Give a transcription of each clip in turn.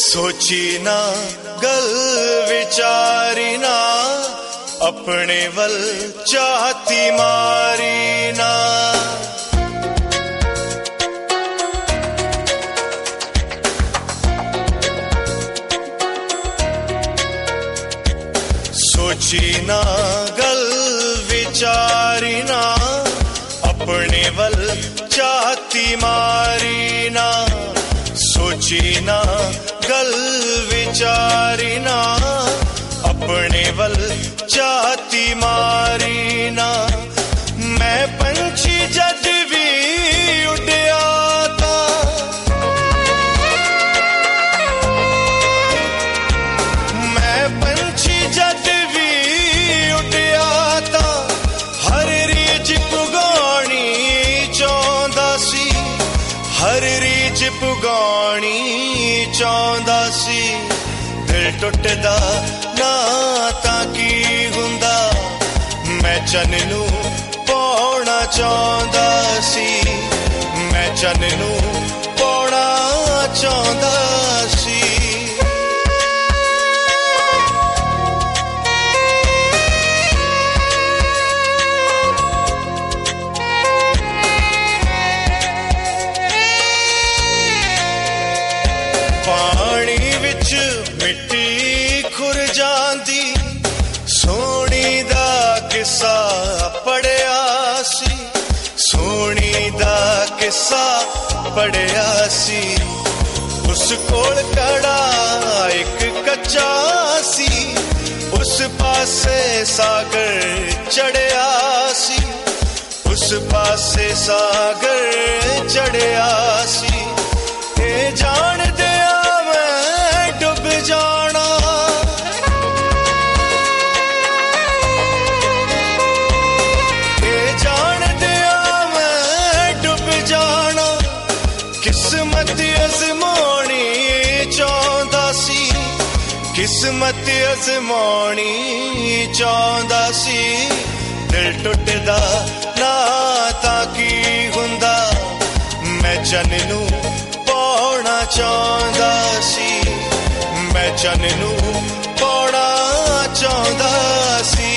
सोची ना गल विचारी ना अपने वल चाहती मारी ना सोची ना गल विचारी ना अपने वल चाहती मारी ना सोची ना गल विचारी ना अपने वल चाहती मारी ना मैं पंछी जद भी उड़िया था मैं पंछी जद भी उड़िया था हर रीझ पुगानी चाहता सी हर रीझ पुगानी चाहता सी दिल टुटदा ना तां की हुंदा मैं चन नू पाउणा चाहता सी मैं चन नू पाउणा चाहता सी मिट्टी खुर जांदी सोनी दा किस्सा पढ़िया सी सोनी दा किस्सा पढ़िया सी उस कोल कड़ा एक कच्चा सी उस पासे सागर चढ़िया सी उस पासे सागर चढ़िया सी ए जान दे जाना ये जान दिया मैं डूब जाना किस्मत अजमानी चाहता सी किस्मत अजमानी चाहता सी दिल टुटदा ना तां की हुंदा मैं चन नू पाउणा चाहता सी मैं चन नू पाउणा चाहता सी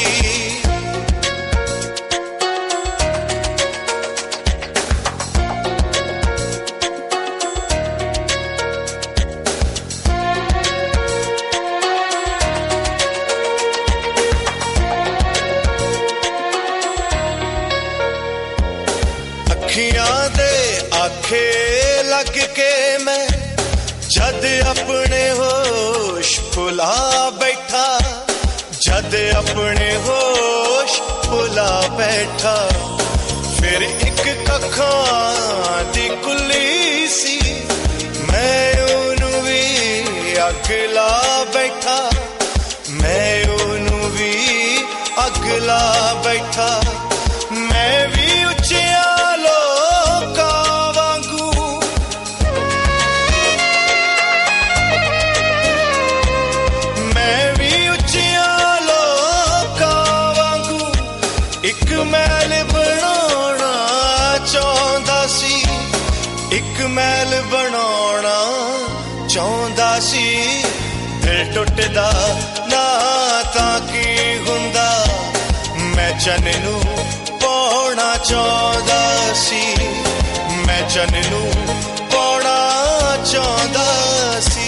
अखियां दे आखे लग के मैं जद अपने होश भुला बैठा जद अपने होश भुला बैठा फिर एक कखां दी कुली सी मैं ओनू भी अगला बैठा मैं ओनू भी अगला बैठा मैं भी उच्चिया एक महल बनाना चाहता सी दिल टुटदा ना तां की हुंदा मैं चन नू पाउणा चाहता सी मैं चन नू पाउणा चाहता सी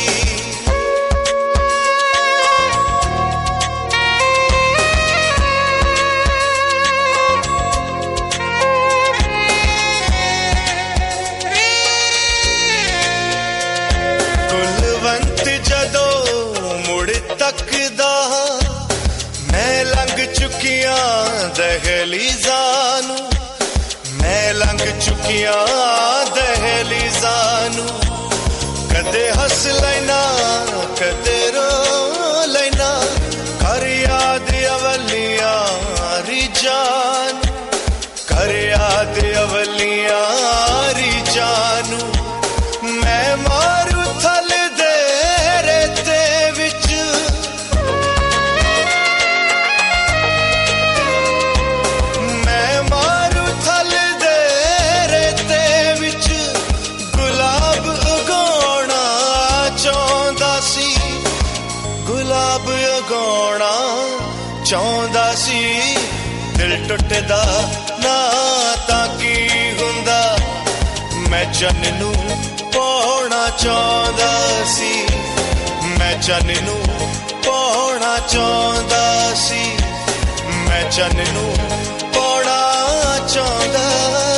तकदा मैं लंघ चुकिया दहलीज़ां नू मैं लंघ चुकिया दहलीज़ां नू कदे हस लेना कदे रो लेना कर याद अवलियां रिजान कर याद अवलियां रिजान मैं मारू थल दे रेते विच मैं मारू थल दे रेते विच टुटदा ना तां की हुंदा मैं चन नू पाउणा चाहुंदा सी मैं चन नू पाउणा चाहुंदा सी मैं चन नू पाउणा चाहुंदा